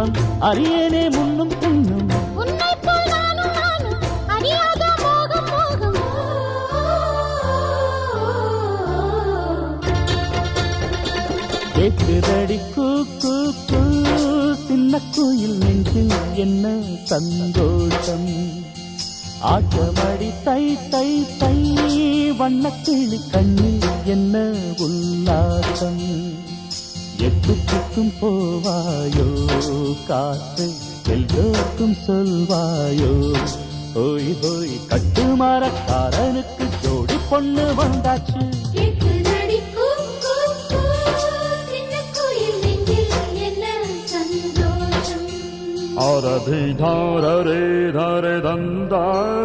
இன்பம் அறியேனே முன்னும் பின்னும் உன்னை போல் நானும் நானும் அறியாத மோகம் மோகம் கேக்குதடி கூ கூ கூ சின்ன குயில் நெஞ்சில் என்ன சந்தோஷம் ஆட்டமடி தை தை தை வண்ணக்கிளி கண்ணில் என்ன உல்லாசம் எட்டுக்கும் போவாயோ காற்று எல்லோருக்கும் சொல்வாயோ ஹோய் ஹோய் கட்டுமரக்காரனுக்கு ஜோடி பொண்ணு வந்தாச்சு Aradhi dharare dhare danda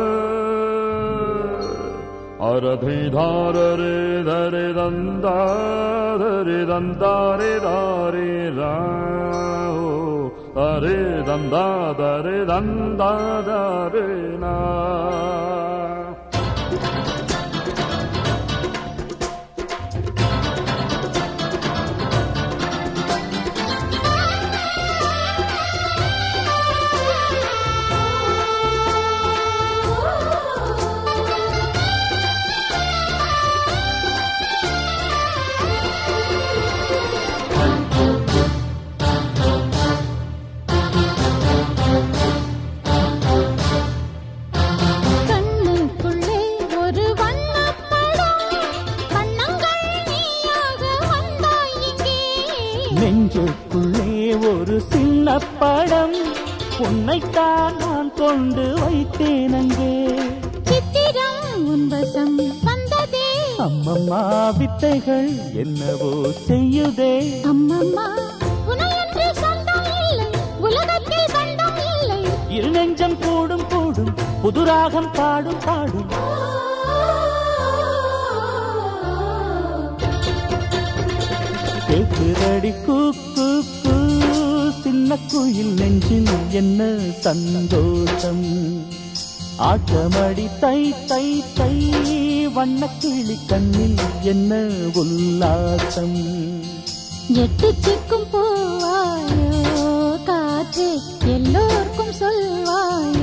Aradhi dharare dhare danda dhare danda re dhare ra dhare danda dhare na நெஞ்சுக்குள்ளே ஒரு சின்ன படம் உன்னைத்தான் நான் கொண்டு வைத்தேன் அங்கே சித்திரம் உன் வசம் வந்ததே அம்மம்மா வித்தைகள் என்னவோ செய்யுதே அம்மம்மா உனையன்று சொந்தம் இல்லை உலகத்தில் பந்தம் இல்லை இரு நெஞ்சம் கூடும் கூடும் புதுராகம் பாடும் பாடும் கேக்குதடி கூ கூ கூ சின்ன குயில் நெஞ்சில் என்ன சந்தோஷம் ஆட்டமடி தை தை தை வண்ணக்கிளி கண்ணில் என்ன உல்லாசம் எட்டுச்சிக்கும் போவாயோ காற்று எல்லோருக்கும் சொல்வாயோ